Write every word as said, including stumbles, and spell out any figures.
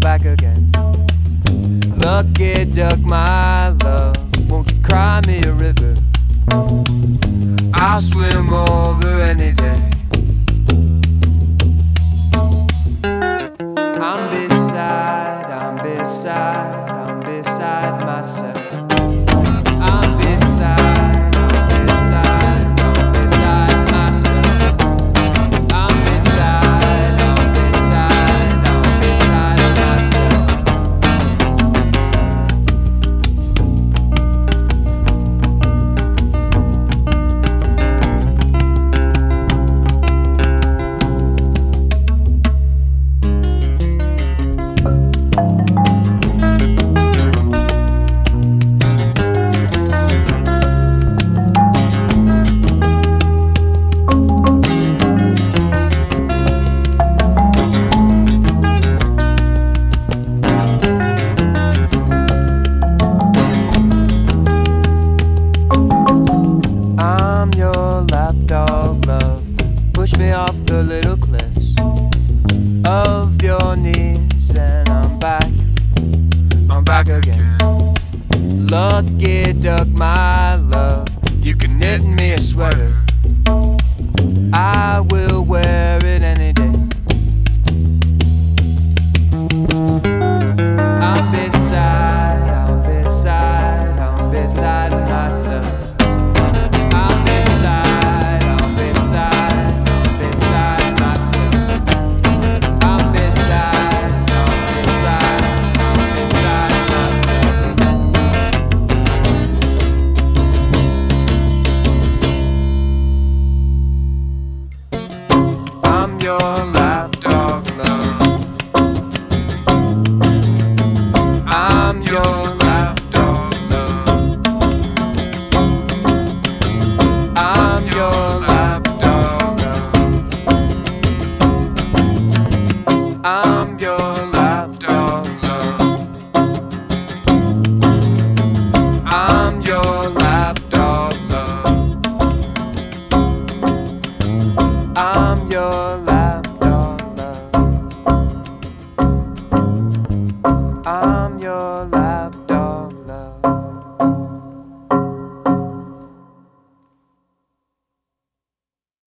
back again. Lucky duck, my love, won't you cry me a river? I'll swim over any day. I'm beside, I'm beside, I'm beside myself. I'm beside, I'm beside, I'm beside myself. I'm beside, I'm beside, I'm beside myself. I'm your lapdog, love. Push me off the little cliffs of your knees, and I'm back, I'm back again. Lucky duck, my love, you can knit me a sweater. I will wear it any day. I'm beside, I'm beside, I'm beside myself. I'm beside, I'm beside, I'm beside myself. I'm beside, I'm beside, I'm beside myself. I'm your lapdog, love. I'm your lapdog, love. I'm your lapdog, love. I'm your lapdog, love. I'm your lapdog, love. I'm your lapdog, love. I'm your lapdog.